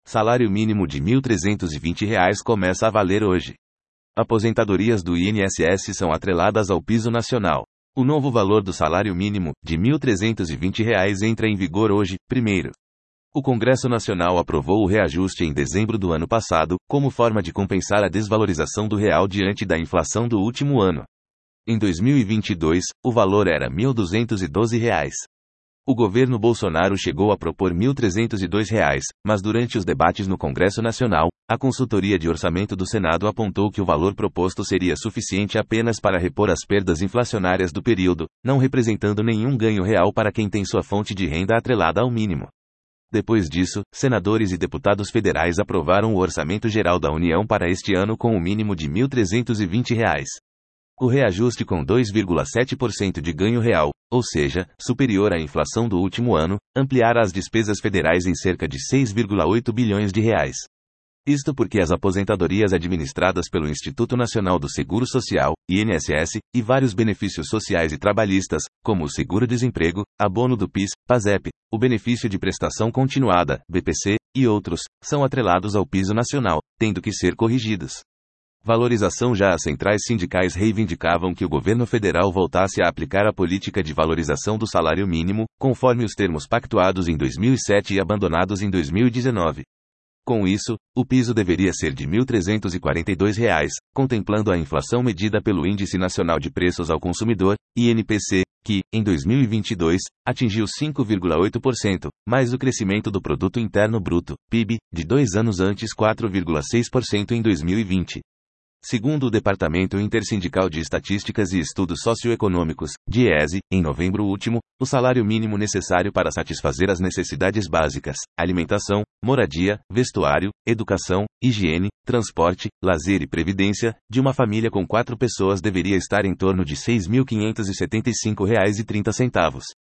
Salário mínimo de R$ 1.320 começa a valer hoje. Aposentadorias do INSS são atreladas ao piso nacional. O novo valor do salário mínimo, de R$ 1.320, entra em vigor hoje, 1º. O Congresso Nacional aprovou o reajuste em dezembro do ano passado, como forma de compensar a desvalorização do real diante da inflação do último ano. Em 2022, o valor era R$ 1.212. O governo Bolsonaro chegou a propor R$ 1.302, mas durante os debates no Congresso Nacional, a Consultoria de Orçamento do Senado apontou que o valor proposto seria suficiente apenas para repor as perdas inflacionárias do período, não representando nenhum ganho real para quem tem sua fonte de renda atrelada ao mínimo. Depois disso, senadores e deputados federais aprovaram o Orçamento Geral da União para este ano com o mínimo de R$ 1.320. O reajuste com 2,7% de ganho real, ou seja, superior à inflação do último ano, ampliará as despesas federais em cerca de 6,8 bilhões de reais. Isto porque as aposentadorias administradas pelo Instituto Nacional do Seguro Social, INSS, e vários benefícios sociais e trabalhistas, como o seguro-desemprego, abono do PIS, PASEP, o benefício de prestação continuada, BPC, e outros, são atrelados ao piso nacional, tendo que ser corrigidos. Valorização. Já as centrais sindicais reivindicavam que o governo federal voltasse a aplicar a política de valorização do salário mínimo, conforme os termos pactuados em 2007 e abandonados em 2019. Com isso, o piso deveria ser de R$ 1.342, contemplando a inflação medida pelo Índice Nacional de Preços ao Consumidor, INPC, que, em 2022, atingiu 5,8%, mais o crescimento do Produto Interno Bruto, PIB, de 2 anos antes 4,6% em 2020. Segundo o Departamento Intersindical de Estatísticas e Estudos Socioeconômicos, DIESE, em novembro último, o salário mínimo necessário para satisfazer as necessidades básicas, alimentação, moradia, vestuário, educação, higiene, transporte, lazer e previdência, de uma família com 4 pessoas deveria estar em torno de R$ 6.575,30.